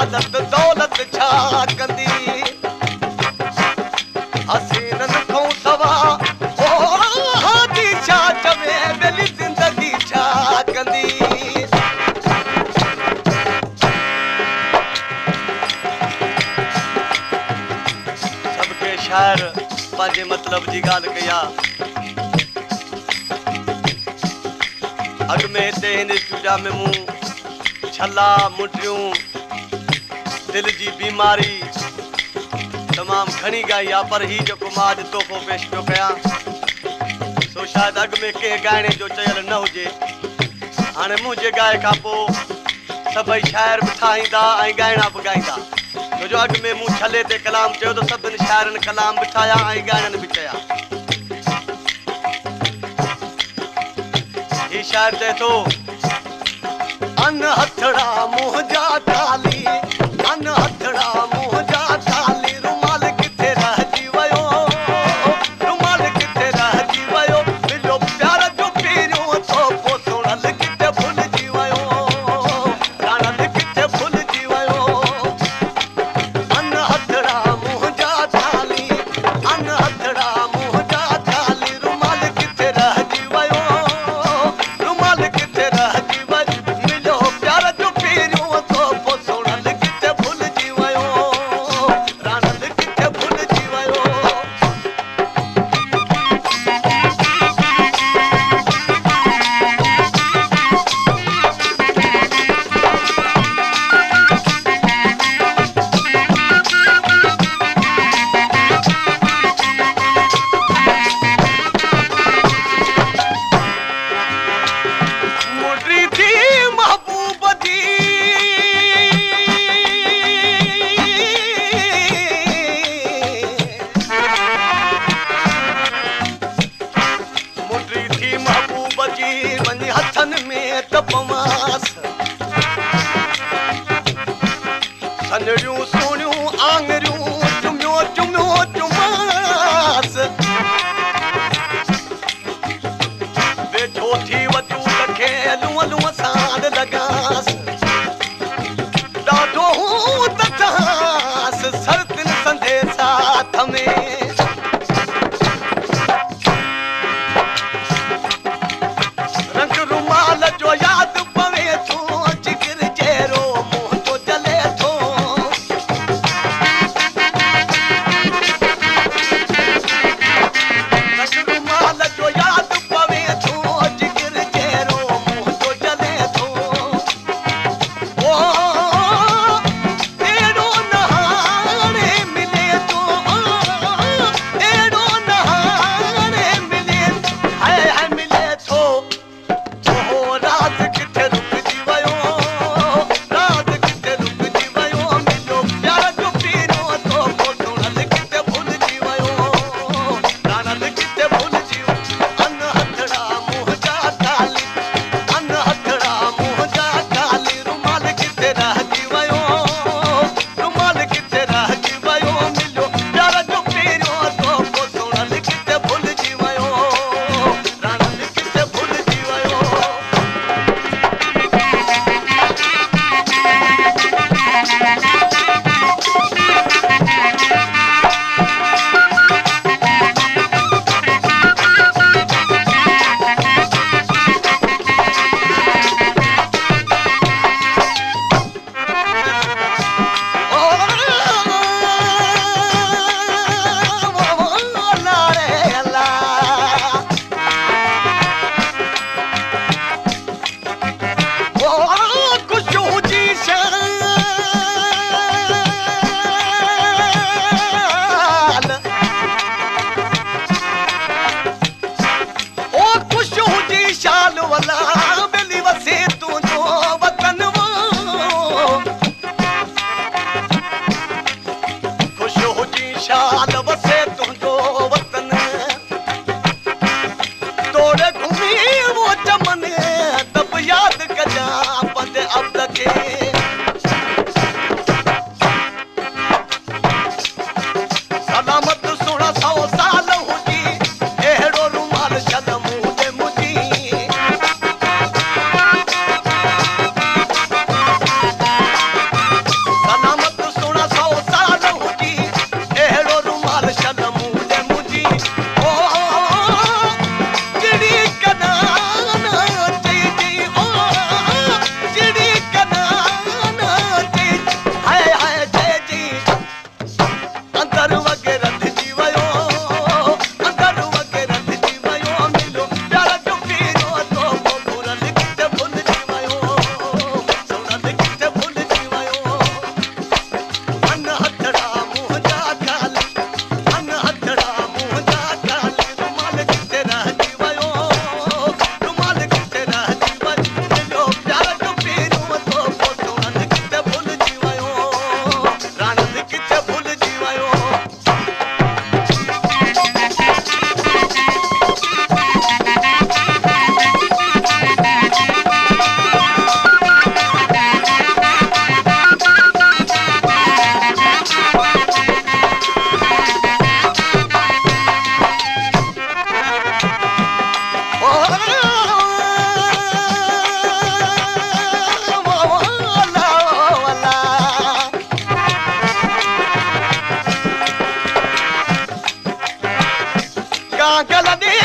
हालत दौलत छा कंदी हसीनन को सवा ओ हादी छा चवे बेली जिंदगी छा कंदी सबके शायर पांजे मतलब जी गाल कया अग में ते हिन स्टूडियो में मु छला मुटियूं दिल जी बीमारी तमाम घणी गाई आ पर ही जो मां जो तोहफो पेश पियो कया सो शायद अग में के गाने जो चयल न हुजे हाने मुझे गाए का पो सभई शायर भी ठाहींदा ऐं गाइणा भी गाईंदा छो जो अग में मु छले ते कलाम चयो तो सभिनी शायरन कलाम भी ठाया ऐं गाइणनि भी चया ही शायर चए थो अन हथड़ा मुंह जा थाली अन हथड़ा मुंह जा थाली रुमाल किथे रहजी वयो रुमाल किथे रहजी वयो मिलो प्यार जो पीरियो तो पोसणल किथे भुलजी वयो राणल किथे भुलजी वयो अन हथड़ा मुंह जा थाली अन हथड़ा मुंह जा थाली रुमाल किथे रहजी वयो रुमाल किथे रहजी वयो मिलो प्यार जो पीरियो तो पोसणल किथे भुलजी वयो राणल किथे भुलजी वयो मुटरी थी महबूब जी मुटरी थी महबूब जी वञी हथन में तपमास सनड़ियूं सुहिणियूं आङरियूं चुमियो चुमियो चुमास वेठो थी वचूं लखे लूअ लूअ सां लॻास ॾाढो हूं तथास सरतिन संधे साथ में रंग रुमाल जो यादि पवे थो जिगर जहिड़ो मुंहुं तो जले थो रंग रुमाल जो यादि पवे थो जिगर जहिड़ो मुंहुं तो जले थो ओ अहिड़ो न अंकल दी